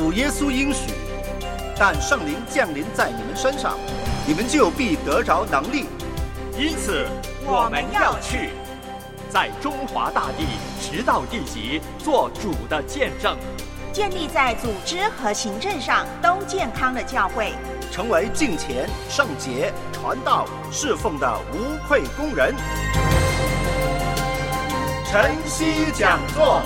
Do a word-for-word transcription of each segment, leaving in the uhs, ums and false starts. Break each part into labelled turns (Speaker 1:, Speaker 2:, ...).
Speaker 1: 主耶稣应许，但圣灵降临在你们身上，你们就必得着能力。
Speaker 2: 因此我们要去，在中华大地直到地极做主的见证，
Speaker 3: 建立在组织和行政上都健康的教会，
Speaker 1: 成为敬虔、圣洁、传道、侍奉的无愧工人。晨曦讲座。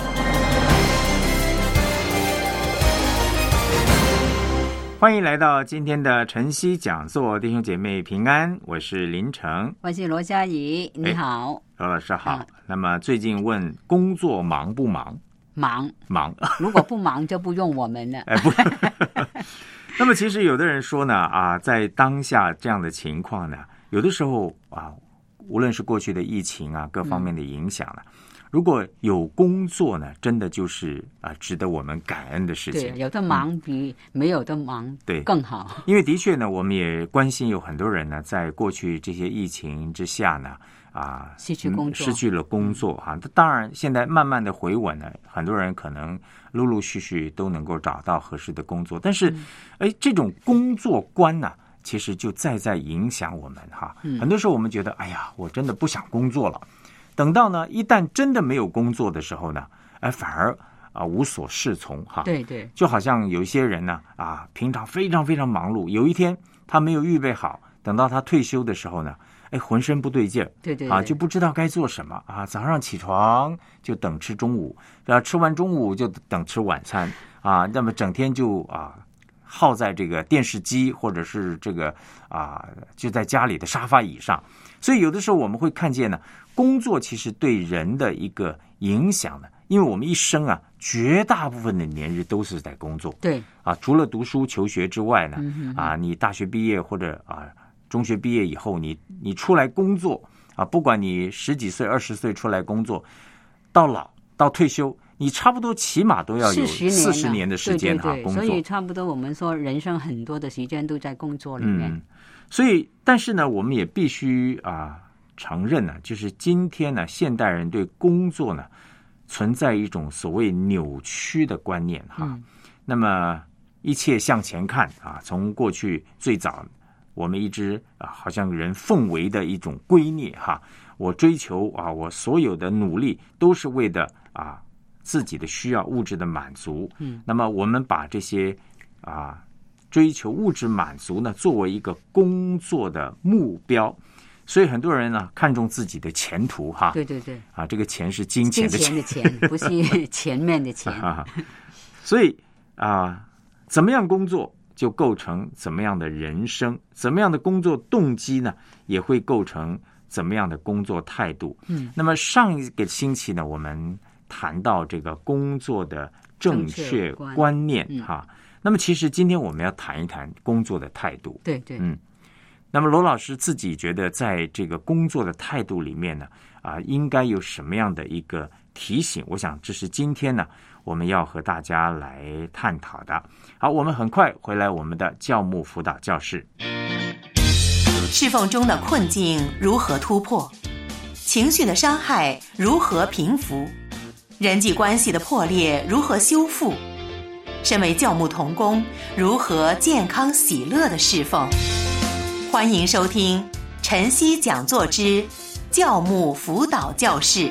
Speaker 4: 欢迎来到今天的晨曦讲座，弟兄姐妹平安，我是林成，
Speaker 5: 我是罗嘉怡，你好，
Speaker 4: 罗老师好。嗯、那么最近问工作忙不忙？
Speaker 5: 忙
Speaker 4: 忙，
Speaker 5: 如果不忙就不用我们了。
Speaker 4: 哎，不。那么其实有的人说呢，啊，在当下这样的情况呢，有的时候啊，无论是过去的疫情啊，各方面的影响呢。嗯，如果有工作呢，真的就是啊，值得我们感恩的事情。
Speaker 5: 对，有的忙比没有的忙对更好。
Speaker 4: 因为的确呢，我们也关心有很多人呢，在过去这些疫情之下呢，啊，
Speaker 5: 失去工作，
Speaker 4: 失去了工作哈。当然，现在慢慢的回稳了，很多人可能陆陆续续都能够找到合适的工作。但是，哎、嗯，这种工作观呢、啊，其实就在在影响我们哈。嗯、很多时候我们觉得，哎呀，我真的不想工作了。等到呢，一旦真的没有工作的时候呢，哎，反而啊无所适从哈。
Speaker 5: 对对，
Speaker 4: 就好像有一些人呢，啊，平常非常非常忙碌，有一天他没有预备好，等到他退休的时候呢，哎，浑身不对劲儿，
Speaker 5: 对对，
Speaker 4: 啊，就不知道该做什么啊。早上起床就等吃中午，啊，吃完中午就等吃晚餐啊，那么整天就啊耗在这个电视机或者是这个啊就在家里的沙发椅上。所以有的时候我们会看见呢，工作其实对人的一个影响呢，因为我们一生啊，绝大部分的年日都是在工作。
Speaker 5: 对
Speaker 4: 啊，除了读书求学之外呢，
Speaker 5: 嗯、
Speaker 4: 啊，你大学毕业或者啊中学毕业以后，你你出来工作啊，不管你十几岁、二十岁出来工作，到老到退休，你差不多起码都要有四十年的时间哈、啊、工作。
Speaker 5: 所以差不多我们说人生很多的时间都在工作里面。
Speaker 4: 嗯，所以但是呢，我们也必须啊。承认呢，就是今天呢，现代人对工作呢存在一种所谓扭曲的观念哈。嗯、那么一切向前看啊，从过去最早我们一直啊，好像人奉为的一种圭臬哈，我追求啊，我所有的努力都是为的啊自己的需要物质的满足。嗯，那么我们把这些啊追求物质满足呢，作为一个工作的目标。所以很多人呢看重自己的前途哈，
Speaker 5: 对对对，
Speaker 4: 啊，这个钱是金钱的钱，
Speaker 5: 金钱的钱，不是前面的钱。
Speaker 4: 所以啊，怎么样工作就构成怎么样的人生，怎么样的工作动机呢，也会构成怎么样的工作态度。嗯，那么上一个星期呢，我们谈到这个工作的正确观念哈、嗯，那么其实今天我们要谈一谈工作的态度。
Speaker 5: 对对，
Speaker 4: 嗯。那么罗老师自己觉得在这个工作的态度里面呢，啊，应该有什么样的一个提醒？我想这是今天呢我们要和大家来探讨的。好，我们很快回来我们的教牧辅导教室。
Speaker 6: 侍奉中的困境如何突破？情绪的伤害如何平复？人际关系的破裂如何修复？身为教牧同工，如何健康喜乐的侍奉？欢迎收听晨曦讲座之教牧辅导教室。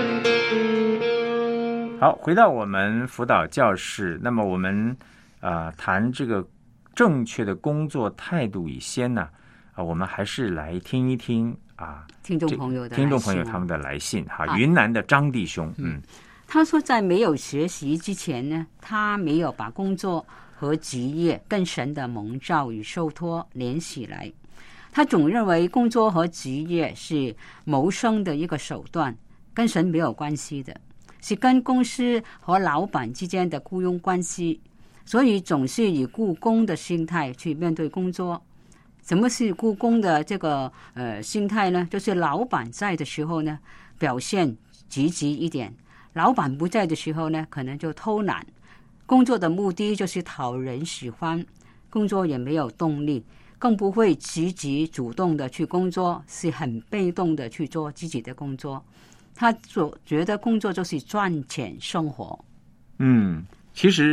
Speaker 4: 好，回到我们辅导教室，那么我们呃谈这个正确的工作态度以先呢，啊、呃，我们还是来听一听啊
Speaker 5: 听众朋友的
Speaker 4: 听众朋友他们的来信哈、啊。云南的张弟兄，嗯，
Speaker 5: 他说在没有学习之前呢，他没有把工作和职业跟神的蒙召与受托连起来。他总认为工作和职业是谋生的一个手段，跟神没有关系的，是跟公司和老板之间的雇佣关系，所以总是以雇工的心态去面对工作。什么是雇工的这个呃心态呢？就是老板在的时候呢，表现积极一点；老板不在的时候呢，可能就偷懒。工作的目的就是讨人喜欢，工作也没有动力。更不会积极主动的去工作，是很被动的去做自己的工作。他所觉得工作就是赚钱生活。
Speaker 4: 嗯，其实啊、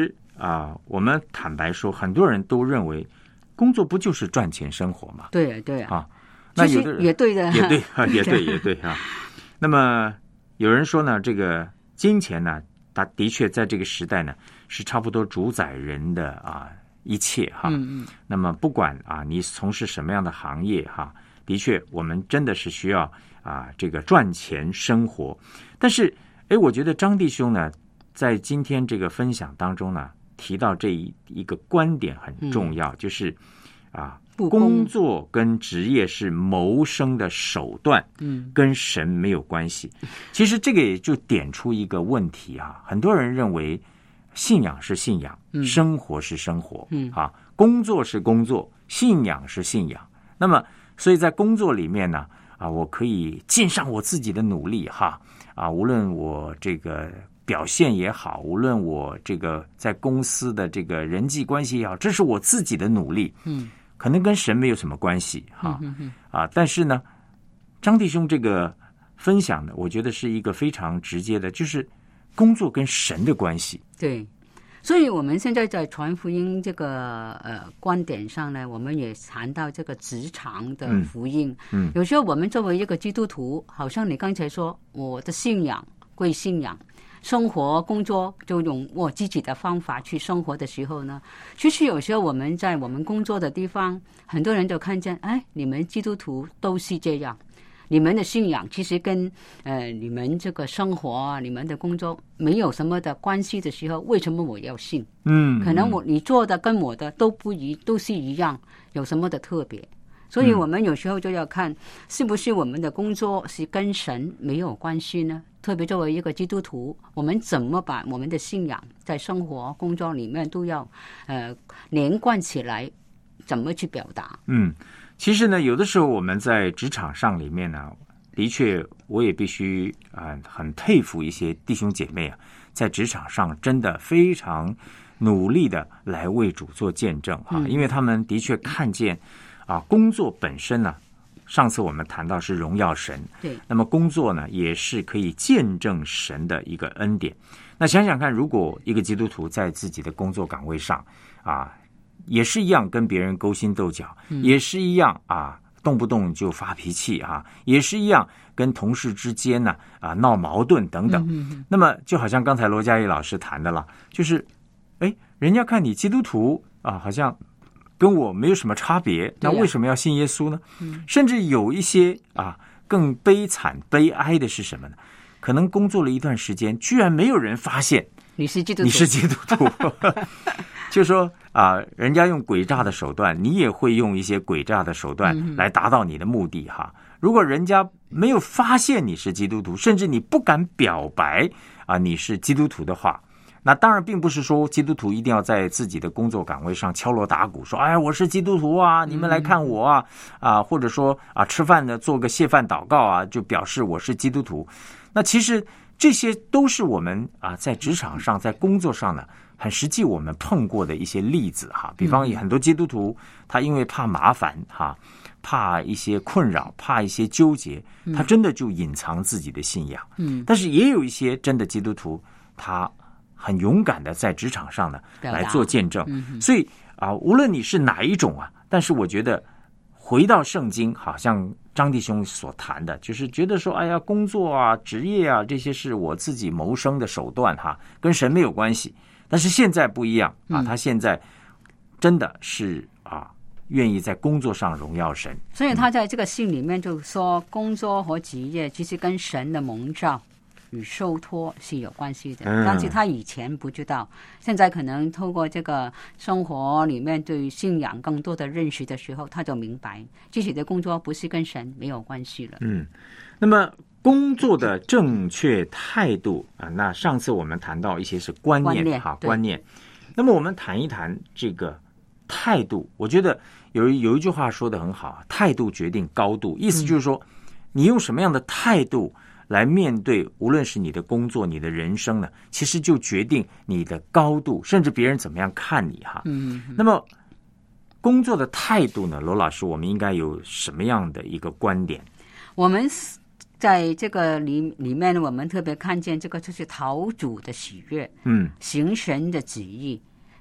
Speaker 4: 啊、我们坦白说，很多人都认为工作不就是赚钱生活嘛？
Speaker 5: 对啊，对啊。
Speaker 4: 啊，那有的人
Speaker 5: 也对的，
Speaker 4: 也对啊，也对，也对啊。那么有人说呢，这个金钱呢，它的确在这个时代呢，是差不多主宰人的啊一切哈。
Speaker 5: 嗯嗯。
Speaker 4: 那么不管啊你从事什么样的行业哈，的确我们真的是需要啊这个赚钱生活。但是哎，我觉得张弟兄呢，在今天这个分享当中呢，提到这一一个观点很重要，嗯、就是啊。工作跟职业是谋生的手段，嗯，跟神没有关系。其实这个也就点出一个问题啊，很多人认为信仰是信仰，嗯、生活是生活，嗯啊，工作是工作，信仰是信仰。那么，所以在工作里面呢，啊，我可以尽上我自己的努力哈，啊，无论我这个表现也好，无论我这个在公司的这个人际关系也好，这是我自己的努力，嗯。可能跟神没有什么关系哈、嗯嗯、啊，但是呢，张弟兄这个分享呢，我觉得是一个非常直接的，就是工作跟神的关系。
Speaker 5: 对，所以我们现在在传福音这个呃观点上呢，我们也谈到这个职场的福音。嗯，嗯有时候我们作为一个基督徒，好像你刚才说，我的信仰归信仰。生活工作就用我自己的方法去生活的时候呢，其实有时候我们在我们工作的地方，很多人就看见，哎，你们基督徒都是这样，你们的信仰其实跟呃你们这个生活啊、你们的工作没有什么的关系的时候，为什么我要信？嗯，可能我你做的跟我的都不一，都是一样，有什么的特别？所以我们有时候就要看，是不是我们的工作是跟神没有关系呢？特别作为一个基督徒，我们怎么把我们的信仰在生活、工作里面都要呃连贯起来，怎么去表达？
Speaker 4: 嗯，其实呢，有的时候我们在职场上里面呢，的确，我也必须啊、呃、很佩服一些弟兄姐妹啊，在职场上真的非常努力的来为主做见证哈、嗯，因为他们的确看见。啊，工作本身呢，上次我们谈到是荣耀神，
Speaker 5: 对，
Speaker 4: 那么工作呢也是可以见证神的一个恩典。那想想看，如果一个基督徒在自己的工作岗位上啊，也是一样跟别人勾心斗角，嗯、也是一样啊，动不动就发脾气啊，也是一样跟同事之间呢啊闹矛盾等等。嗯嗯那么就好像刚才罗嘉怡老师谈的了，就是哎，人家看你基督徒啊，好像。跟我没有什么差别，那为什么要信耶稣呢？嗯、甚至有一些啊更悲惨悲哀的是什么呢？可能工作了一段时间，居然没有人发现
Speaker 5: 你是基督徒，
Speaker 4: 你是基督徒，就说啊，人家用诡诈的手段，你也会用一些诡诈的手段来达到你的目的哈。如果人家没有发现你是基督徒，甚至你不敢表白啊你是基督徒的话。那当然并不是说基督徒一定要在自己的工作岗位上敲锣打鼓说，哎，我是基督徒啊，你们来看我啊，啊，或者说啊，吃饭呢做个谢饭祷告啊，就表示我是基督徒。那其实这些都是我们啊在职场上、在工作上呢，很实际我们碰过的一些例子哈。比方很多基督徒他因为怕麻烦哈，怕一些困扰，怕一些纠结，他真的就隐藏自己的信仰。嗯，但是也有一些真的基督徒他。很勇敢的在职场上呢来做见证，嗯、所以啊，无论你是哪一种啊，但是我觉得回到圣经，好像张弟兄所谈的，就是觉得说，哎呀，工作啊、职业啊，这些是我自己谋生的手段哈，跟神没有关系。但是现在不一样啊，他现在真的是啊，愿意在工作上荣耀神。
Speaker 5: 所以他在这个信里面就说，工作和职业其实跟神的蒙召与受托是有关系的，但是他以前不知道，现在可能透过这个生活里面对信仰更多的认识的时候，他就明白自己的工作不是跟神没有关系了。
Speaker 4: 嗯，那么工作的正确态度啊，那上次我们谈到一些是观念，观念哈观念。那么我们谈一谈这个态度，我觉得有有一句话说得很好，态度决定高度，意思就是说，嗯、你用什么样的态度来面对，无论是你的工作、你的人生呢，其实就决定你的高度，甚至别人怎么样看你哈。嗯。那么，工作的态度呢，罗老师，我们应该有什么样的一个观点？
Speaker 5: 我们在这个里里面呢，我们特别看见这个就是讨主的喜悦，嗯，行神的旨意。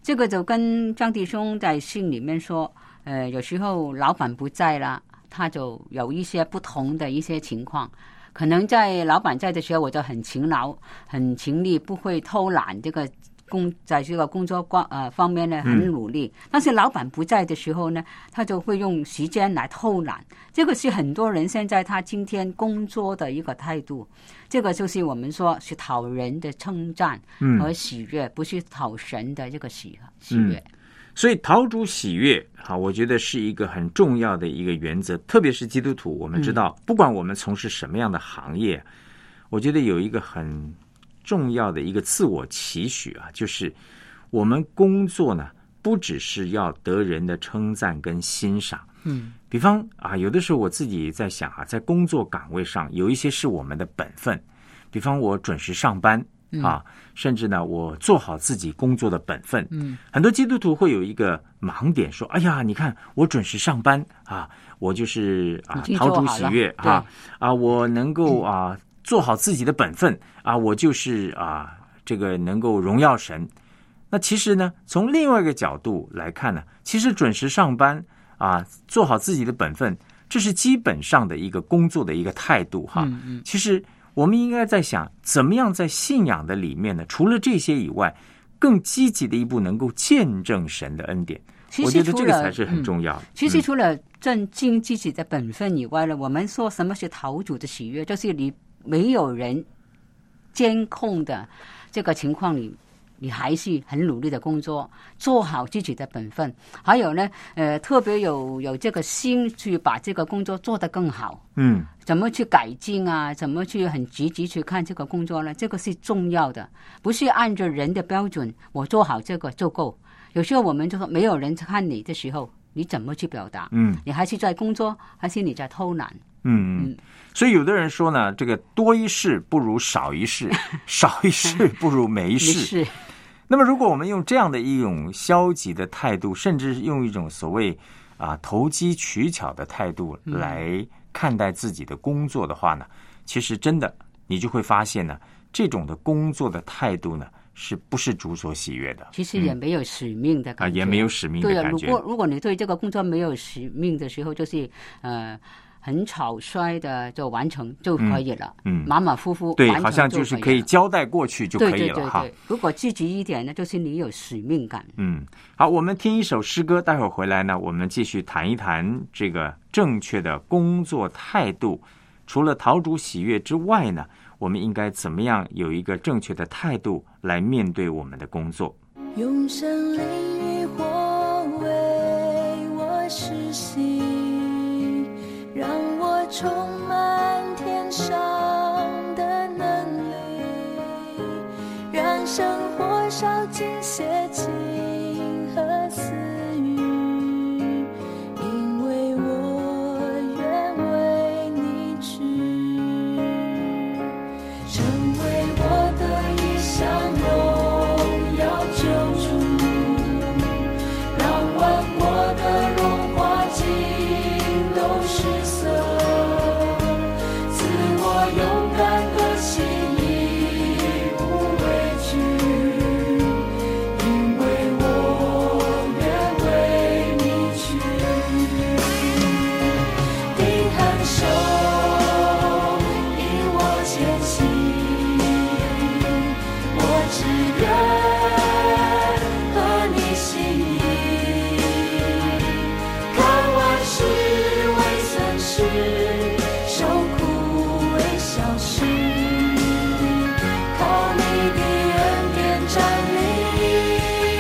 Speaker 5: 这个就跟张弟兄在信里面说，呃，有时候老板不在了，他就有一些不同的一些情况。可能在老板在的时候，我就很勤劳、很勤力，不会偷懒。这个工在这个工作光呃方面呢，很努力。嗯、但是老板不在的时候呢，他就会用时间来偷懒。这个是很多人现在他今天工作的一个态度。这个就是我们说是讨人的称赞和喜悦，嗯、不是讨神的这个喜喜悦。嗯
Speaker 4: 所以讨主喜悦啊，我觉得是一个很重要的一个原则，特别是基督徒，我们知道，不管我们从事什么样的行业，嗯、我觉得有一个很重要的一个自我期许啊，就是我们工作呢，不只是要得人的称赞跟欣赏。嗯，比方啊，有的时候我自己在想啊，在工作岗位上有一些是我们的本分，比方我准时上班。啊，甚至呢，我做好自己工作的本分。嗯，很多基督徒会有一个盲点，说：“哎呀，你看我准时上班啊，我就是啊，讨主喜悦啊啊，我能够啊做好自己的本分啊，我就是啊这个能够荣耀神。”那其实呢，从另外一个角度来看呢，其实准时上班啊，做好自己的本分，这是基本上的一个工作的一个态度哈。嗯嗯，其实。我们应该在想，怎么样在信仰的里面呢？除了这些以外，更积极的一步能够见证神的恩典。我觉得这个才是很重要的。
Speaker 5: 嗯、其实除了正尽自己的本分以外呢，嗯、我们说什么是讨主的喜悦，就是你没有人监控的这个情况里。你还是很努力的工作，做好自己的本分。还有呢，呃，特别有有这个心去把这个工作做得更好。嗯，怎么去改进啊？怎么去很积极去看这个工作呢？这个是重要的，不是按照人的标准，我做好这个就够。有时候我们就说，没有人看你的时候，你怎么去表达？嗯，你还是在工作，还是你在偷懒？
Speaker 4: 嗯嗯。所以有的人说呢，这个多一事不如少一事，少一事不如没事。
Speaker 5: 是。
Speaker 4: 那么，如果我们用这样的一种消极的态度，甚至用一种所谓啊投机取巧的态度来看待自己的工作的话呢，嗯、其实真的你就会发现呢，这种的工作的态度呢，是不是主所喜悦的？
Speaker 5: 其实也没有使命的感觉，
Speaker 4: 嗯、啊，也没有使命的感觉。
Speaker 5: 对啊，如果如果你对这个工作没有使命的时候，就是呃。很草率的就完成就可以了，嗯，马马虎虎，
Speaker 4: 对，好像就是可以交代过去就可以了，
Speaker 5: 对对对对
Speaker 4: 哈。
Speaker 5: 如果积极一点呢，就是你有使命感。
Speaker 4: 嗯，好，我们听一首诗歌，待会儿回来呢，我们继续谈一谈这个正确的工作态度。除了讨主喜悦之外呢，我们应该怎么样有一个正确的态度来面对我们的工作？
Speaker 7: 用神灵与火为我实习，让我充满天上的能力，让生活烧尽邪情和私欲，因为我愿为你去，成为我的一项荣耀救主，让万国的荣华尽都失色，赐我勇敢的心，义无畏惧，因为我愿为你去。定恒手引我前行，我只愿合你心意，看万事为损失，受苦为小事，靠你的恩典站立，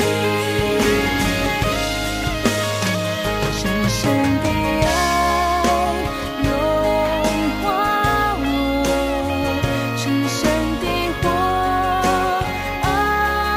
Speaker 7: 深深的爱融化我，深深的火啊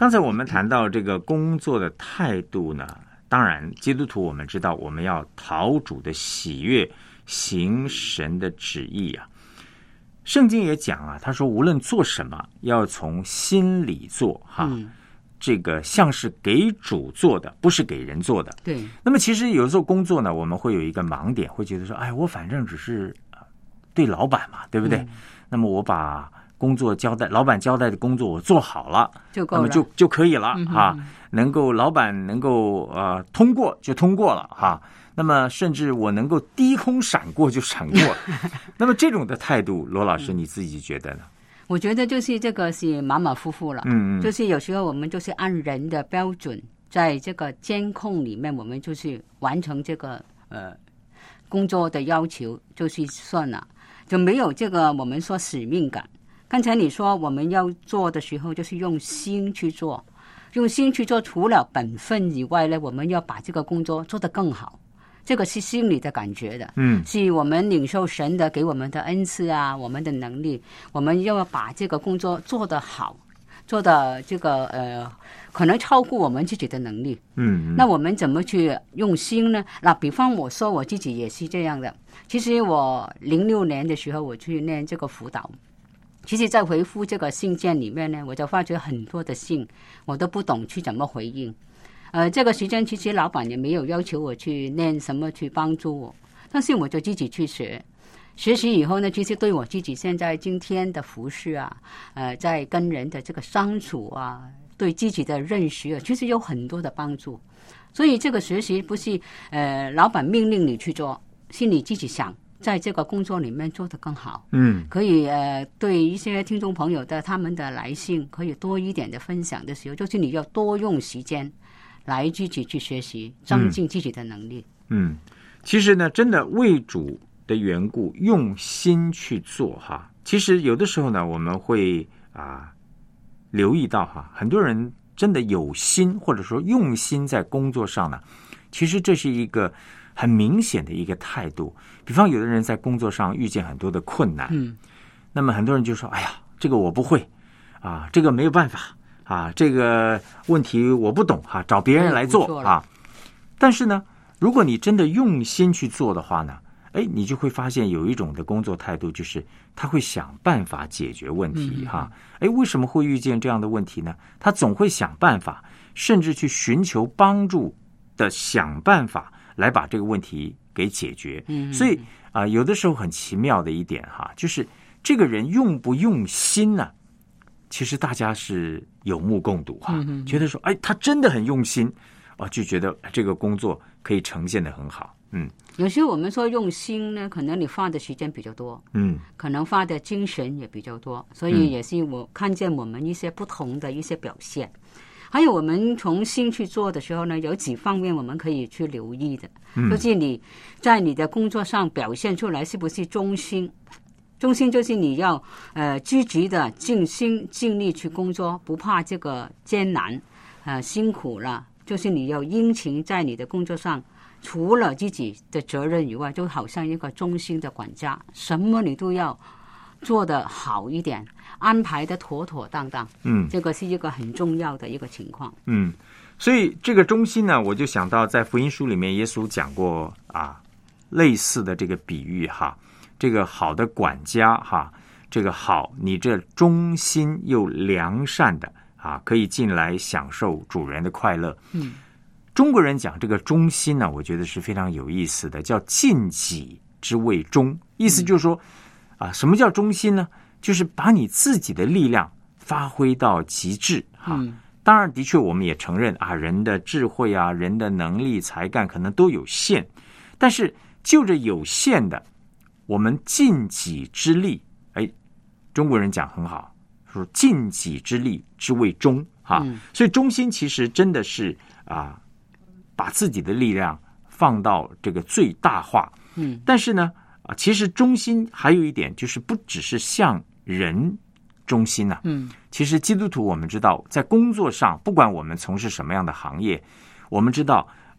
Speaker 4: 刚才我们谈到这个工作的态度呢，当然基督徒我们知道我们要讨主的喜悦，行神的旨意啊。圣经也讲啊，他说无论做什么要从心里做哈、嗯，这个像是给主做的，不是给人做的。
Speaker 5: 对。
Speaker 4: 那么其实有时候工作呢，我们会有一个盲点，会觉得说，哎，我反正只是对老板嘛，对不对？嗯、那么我把工作交代，老板交代的工作我做好了，
Speaker 5: 就够了，
Speaker 4: 那么就就可以了、
Speaker 5: 嗯、
Speaker 4: 哈。能够老板能够呃通过就通过了哈。那么甚至我能够低空闪过就闪过了。那么这种的态度，罗老师你自己觉得呢？
Speaker 5: 我觉得就是这个是马马虎虎了。嗯嗯，就是有时候我们就是按人的标准，在这个监控里面，我们就是完成这个呃工作的要求，就是算了，就没有这个我们说使命感。刚才你说我们要做的时候，就是用心去做，用心去做。除了本分以外呢，我们要把这个工作做得更好。这个是心里的感觉的，嗯，是我们领受神的给我们的恩赐啊，我们的能力，我们要把这个工作做得好，做的这个呃，可能超过我们自己的能力，嗯，那我们怎么去用心呢？那比方我说我自己也是这样的。其实我零六年的时候我去念这个辅导。其实在回复这个信件里面呢，我就发觉很多的信我都不懂去怎么回应。呃，这个时间其实老板也没有要求我去念什么去帮助我，但是我就自己去学。学习以后呢，其实对我自己现在今天的服事啊，呃，在跟人的这个相处啊，对自己的认识啊，其实有很多的帮助。所以这个学习不是呃老板命令你去做，是你自己想在这个工作里面做得更好。嗯，可以呃对一些听众朋友的他们的来信可以多一点的分享的时候，就是你要多用时间来自己去学习，增进自己的能力。嗯，
Speaker 4: 其实呢，真的为主的缘故，用心去做哈。其实有的时候呢，我们会啊留意到哈，很多人真的有心或者说用心在工作上呢，其实这是一个很明显的一个态度。比方有的人在工作上遇见很多的困难，嗯，那么很多人就说：“哎呀，这个我不会啊，这个没有办法。”啊，这个问题我不懂哈、啊，找别人来做啊。但是呢，如果你真的用心去做的话呢，哎，你就会发现有一种的工作态度，就是他会想办法解决问题哈。哎、嗯，为什么会遇见这样的问题呢？他总会想办法，甚至去寻求帮助的想办法来把这个问题给解决。嗯，所以啊、呃，有的时候很奇妙的一点哈，就是这个人用不用心呢？其实大家是有目共睹哈、嗯，觉得说，哎，他真的很用心啊，就觉得这个工作可以呈现得很好。嗯，
Speaker 5: 有时候我们说用心呢，可能你花的时间比较多，嗯，可能花的精神也比较多，所以也是我看见我们一些不同的一些表现。嗯、还有我们从心去做的时候呢，有几方面我们可以去留意的，嗯、就是你在你的工作上表现出来是不是忠心。忠心就是你要呃积极的尽心尽力去工作，不怕这个艰难，呃辛苦了，就是你要殷勤在你的工作上，除了自己的责任以外，就好像一个忠心的管家，什么你都要做得好一点，安排的妥妥当当。嗯，这个是一个很重要的一个情况。
Speaker 4: 嗯，所以这个忠心呢，我就想到在福音书里面，耶稣讲过啊类似的这个比喻哈。这个好的管家哈，这个好，你这忠心又良善的啊，可以进来享受主人的快乐。嗯，中国人讲这个忠心呢，我觉得是非常有意思的，叫尽己之谓忠。意思就是说，啊，什么叫忠心呢？就是把你自己的力量发挥到极致哈。嗯、当然，的确我们也承认啊，人的智慧啊，人的能力、才干可能都有限，但是就着有限的。我们尽己之力，哎，中国人讲很好，说尽己之力之谓忠哈、嗯，所以忠心其实真的是啊，把自己的力量放到这个最大化。嗯，但是呢，啊，其实忠心还有一点就是不只是向人忠心呐、啊。嗯，其实基督徒我们知道，在工作上，不管我们从事什么样的行业，我们知道啊，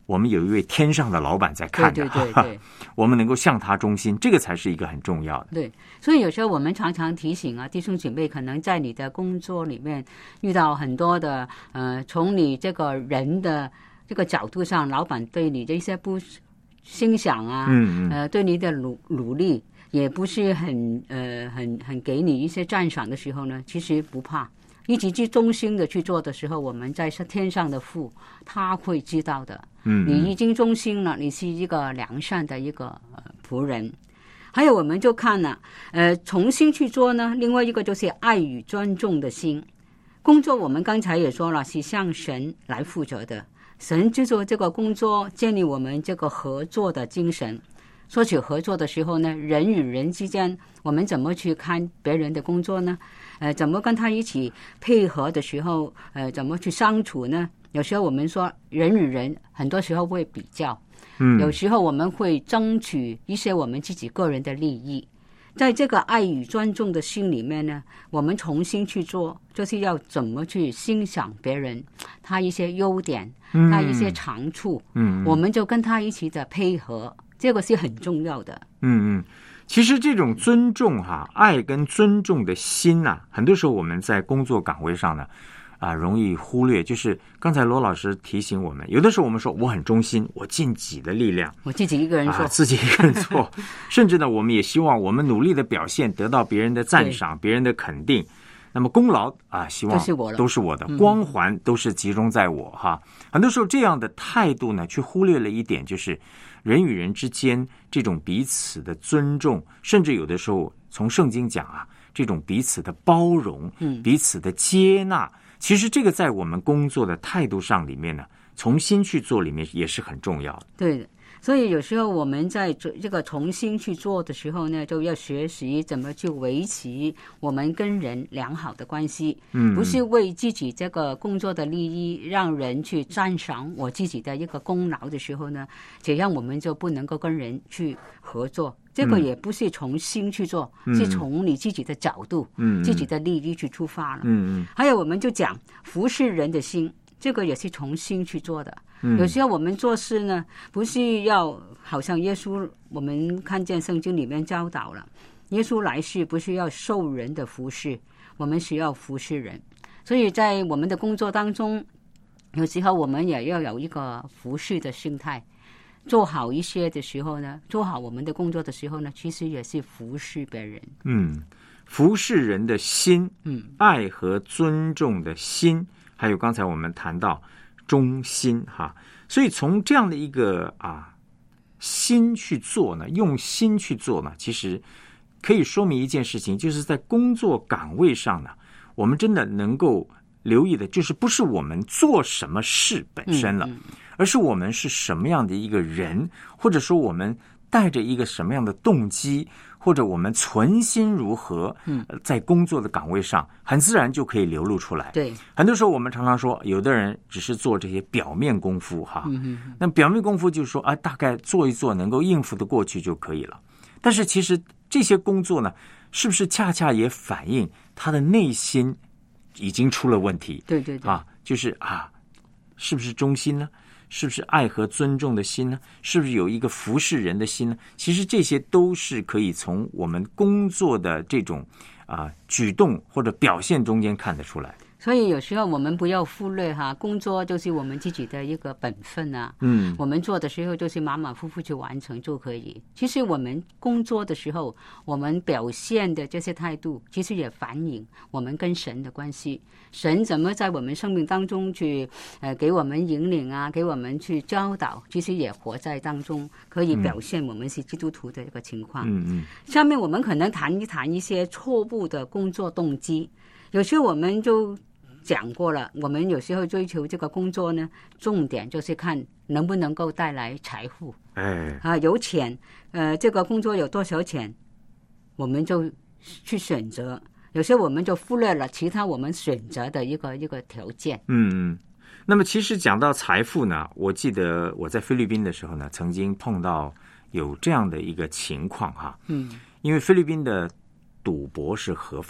Speaker 4: 我们有一位天上的老板在看着，
Speaker 5: 对对对对，
Speaker 4: 我们能够向他忠心，这个才是一个很重要的。
Speaker 5: 对，所以有时候我们常常提醒啊，弟兄姐妹，可能在你的工作里面遇到很多的呃，从你这个人的这个角度上，老板对你的一些不欣赏啊，
Speaker 4: 嗯嗯，
Speaker 5: 呃，对你的努努力也不是很呃很很给你一些赞赏的时候呢，其实不怕。一直去忠心的去做的时候，我们在天上的父他会知道的。
Speaker 4: 嗯，
Speaker 5: 你已经忠心了，你是一个良善的一个、呃、仆人。还有我们就看了，呃，重新去做呢。另外一个就是爱与尊重的心。工作我们刚才也说了，是向神来负责的。神制作这个工作，建立我们这个合作的精神。说起合作的时候呢，人与人之间，我们怎么去看别人的工作呢？呃，怎么跟他一起配合的时候，呃，怎么去相处呢？有时候我们说人与人，很多时候会比较，
Speaker 4: 嗯，
Speaker 5: 有时候我们会争取一些我们自己个人的利益。在这个爱与尊重的心里面呢，我们重新去做，就是要怎么去欣赏别人，他一些优点，他一些长处，
Speaker 4: 嗯，
Speaker 5: 我们就跟他一起的配合。这个是很重要的。
Speaker 4: 嗯嗯，其实这种尊重哈、啊，爱跟尊重的心呐、啊，很多时候我们在工作岗位上呢，啊，容易忽略。就是刚才罗老师提醒我们，有的时候我们说我很忠心，我尽己的力量，
Speaker 5: 我自己一个人做，
Speaker 4: 啊、自己一个人做，甚至呢，我们也希望我们努力的表现得到别人的赞赏、别人的肯定。那么功劳啊，希望
Speaker 5: 都是我的，
Speaker 4: 都是我的，光环都是集中在我哈。很多时候这样的态度呢，却忽略了一点，就是人与人之间这种彼此的尊重，甚至有的时候从圣经讲啊，这种彼此的包容，
Speaker 5: 嗯，
Speaker 4: 彼此的接纳，其实这个在我们工作的态度上里面呢，重新去做里面也是很重要的。
Speaker 5: 对的。所以有时候我们在这个重新去做的时候呢，就要学习怎么去维持我们跟人良好的关系。
Speaker 4: 嗯，
Speaker 5: 不是为自己这个工作的利益，让人去赞赏我自己的一个功劳的时候呢，这样我们就不能够跟人去合作。这个也不是从心去做，
Speaker 4: 嗯、
Speaker 5: 是从你自己的角度、
Speaker 4: 嗯、
Speaker 5: 自己的利益去出发了。
Speaker 4: 嗯嗯。
Speaker 5: 还有我们就讲服侍人的心，这个也是从心去做的。
Speaker 4: 嗯、
Speaker 5: 有时候我们做事呢，不是要好像耶稣，我们看见圣经里面教导了，耶稣来世不是要受人的服侍，我们是要服侍人。所以在我们的工作当中，有时候我们也要有一个服侍的心态，做好一些的时候呢，做好我们的工作的时候呢，其实也是服侍别人。
Speaker 4: 嗯，服侍人的心，
Speaker 5: 嗯，
Speaker 4: 爱和尊重的心，还有刚才我们谈到忠心哈，所以从这样的一个啊心去做呢，用心去做呢，其实可以说明一件事情，就是在工作岗位上呢，我们真的能够留意的，就是不是我们做什么事本身了，
Speaker 5: 嗯嗯、
Speaker 4: 而是我们是什么样的一个人，或者说我们带着一个什么样的动机，或者我们存心如何，
Speaker 5: 嗯，
Speaker 4: 在工作的岗位上，很自然就可以流露出来。
Speaker 5: 对，
Speaker 4: 很多时候我们常常说，有的人只是做这些表面功夫哈，
Speaker 5: 嗯、
Speaker 4: 那表面功夫就是说啊，大概做一做，能够应付得过去就可以了。但是其实这些工作呢，是不是恰恰也反映他的内心已经出了问题？
Speaker 5: 对对对，
Speaker 4: 啊，就是啊，是不是忠心呢？是不是爱和尊重的心呢？是不是有一个服侍人的心呢？其实这些都是可以从我们工作的这种啊举动或者表现中间看得出来。
Speaker 5: 所以有时候我们不要忽略哈，工作就是我们自己的一个本分啊。
Speaker 4: 嗯，
Speaker 5: 我们做的时候就是马马虎虎去完成就可以。其实我们工作的时候，我们表现的这些态度，其实也反映我们跟神的关系。神怎么在我们生命当中去呃给我们引领啊，给我们去教导，其实也活在当中，可以表现我们是基督徒的一个情况。
Speaker 4: 嗯嗯。
Speaker 5: 下面我们可能谈一谈一些错误的工作动机。有时候我们就讲过了，我们有时候追求这个工作呢，重点就是看能不能够带来财富。
Speaker 4: 哎，
Speaker 5: 啊，有钱，呃，这个工作有多少钱，我们就去选择。有时候我们就忽略了其他我们选择的一个一个条件。
Speaker 4: 嗯嗯。那么其实讲到财富呢，我记得我在菲律宾的时候呢，曾经碰到有这样的一个情况哈。
Speaker 5: 嗯。
Speaker 4: 因为菲律宾的赌博是合法的。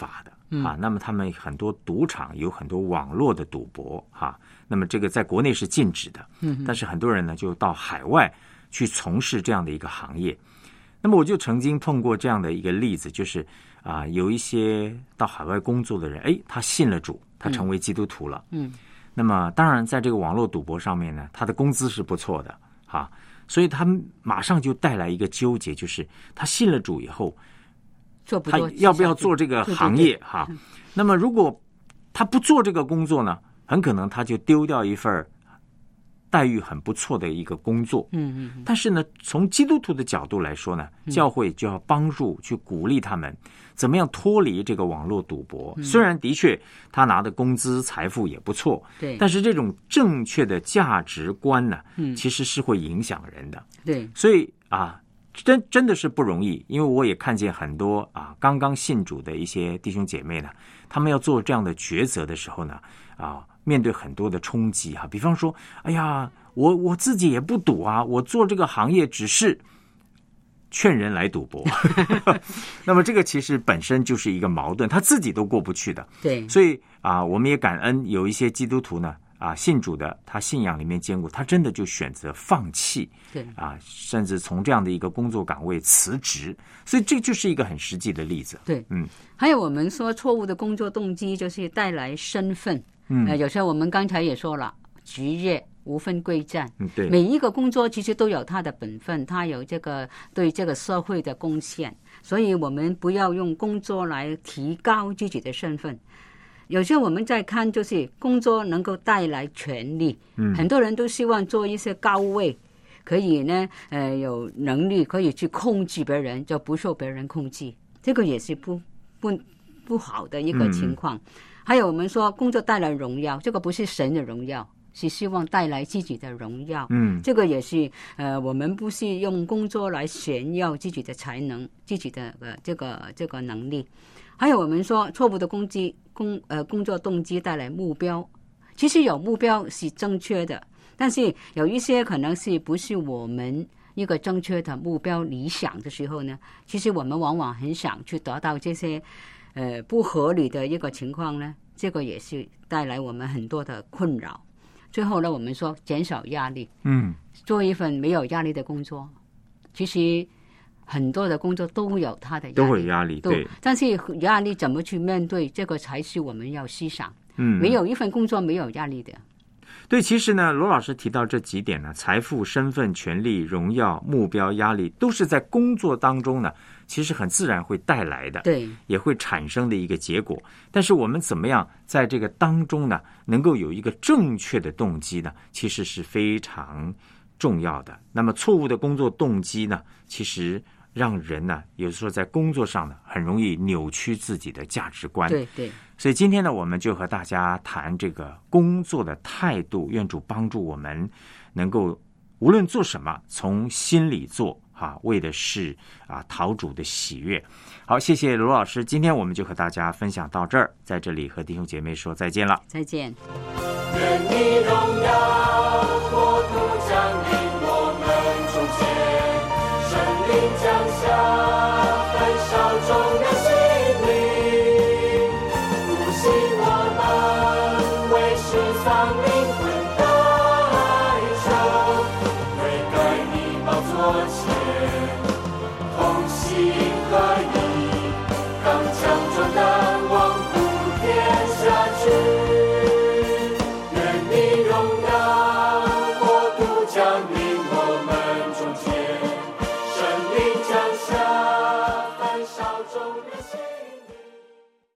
Speaker 5: 嗯、
Speaker 4: 啊，那么他们很多赌场有很多网络的赌博哈、啊，那么这个在国内是禁止的，
Speaker 5: 嗯，
Speaker 4: 但是很多人呢就到海外去从事这样的一个行业。那么我就曾经碰过这样的一个例子，就是啊，有一些到海外工作的人，哎，他信了主，他成为基督徒了，
Speaker 5: 嗯，
Speaker 4: 那么当然在这个网络赌博上面呢，他的工资是不错的哈，所以他马上就带来一个纠结，就是他信了主以后，
Speaker 5: 做不
Speaker 4: 他要不要做这个行业哈？
Speaker 5: 对对对，
Speaker 4: 那么如果他不做这个工作呢，很可能他就丢掉一份待遇很不错的一个工作。
Speaker 5: 嗯嗯。
Speaker 4: 但是呢，从基督徒的角度来说呢，教会就要帮助去鼓励他们怎么样脱离这个网络赌博。
Speaker 5: 嗯、
Speaker 4: 虽然的确他拿的工资财富也不错，
Speaker 5: 对，
Speaker 4: 但是这种正确的价值观呢，
Speaker 5: 嗯，
Speaker 4: 其实是会影响人的。
Speaker 5: 对，
Speaker 4: 所以啊。真真的是不容易，因为我也看见很多啊刚刚信主的一些弟兄姐妹呢，他们要做这样的抉择的时候呢，啊，面对很多的冲击啊，比方说，哎呀，我我自己也不赌啊，我做这个行业只是劝人来赌博，那么这个其实本身就是一个矛盾，他自己都过不去的。
Speaker 5: 对，
Speaker 4: 所以啊，我们也感恩有一些基督徒呢。啊，信主的他信仰里面坚固，他真的就选择放弃，
Speaker 5: 对
Speaker 4: 啊，甚至从这样的一个工作岗位辞职，所以这就是一个很实际的例子。
Speaker 5: 对，
Speaker 4: 嗯，
Speaker 5: 还有我们说错误的工作动机就是带来身份，
Speaker 4: 嗯，
Speaker 5: 呃，有时候我们刚才也说了，职业无分贵贱，
Speaker 4: 嗯，对，
Speaker 5: 每一个工作其实都有它的本分，它有这个对这个社会的贡献，所以我们不要用工作来提高自己的身份。有些我们在看，就是工作能够带来权利，
Speaker 4: 嗯，
Speaker 5: 很多人都希望做一些高位，可以呢，呃，有能力可以去控制别人，就不受别人控制，这个也是不不不好的一个情况。嗯、还有我们说工作带来荣耀，这个不是神的荣耀，是希望带来自己的荣耀。
Speaker 4: 嗯，
Speaker 5: 这个也是呃，我们不是用工作来炫耀自己的才能，自己的呃这个这个能力。还有我们说错误的工资工呃工作动机带来目标，其实有目标是正确的，但是有一些可能是不是我们一个正确的目标理想的时候呢，其实我们往往很想去得到这些呃不合理的一个情况呢，这个也是带来我们很多的困扰。最后呢，我们说减少压力，
Speaker 4: 嗯，
Speaker 5: 做一份没有压力的工作，其实很多的工作都有它的压力，
Speaker 4: 都会有压力，对。
Speaker 5: 但是压力怎么去面对，这个才是我们要思想。
Speaker 4: 嗯，
Speaker 5: 没有一份工作没有压力的。
Speaker 4: 对，其实呢，罗老师提到这几点呢，财富、身份、权利、荣耀、目标、压力，都是在工作当中呢，其实很自然会带来的，
Speaker 5: 对，
Speaker 4: 也会产生的一个结果。但是我们怎么样在这个当中呢，能够有一个正确的动机呢？其实是非常重要的。那么错误的工作动机呢，其实让人呢，有时候在工作上呢，很容易扭曲自己的价值观。
Speaker 5: 对对。
Speaker 4: 所以今天呢，我们就和大家谈这个工作的态度。愿主帮助我们能够无论做什么，从心里做啊，为的是啊讨主的喜悦。好，谢谢罗老师，今天我们就和大家分享到这儿，在这里和弟兄姐妹说再见了，
Speaker 5: 再见。
Speaker 7: 愿你荣耀国度降临我们中间，圣灵降下，焚烧众人心灵，复兴我们，为世上灵魂代求，悔改你宝座前，同心合一，刚强壮胆，往普天下去。降临我们中间，圣灵降下，焚烧众人心。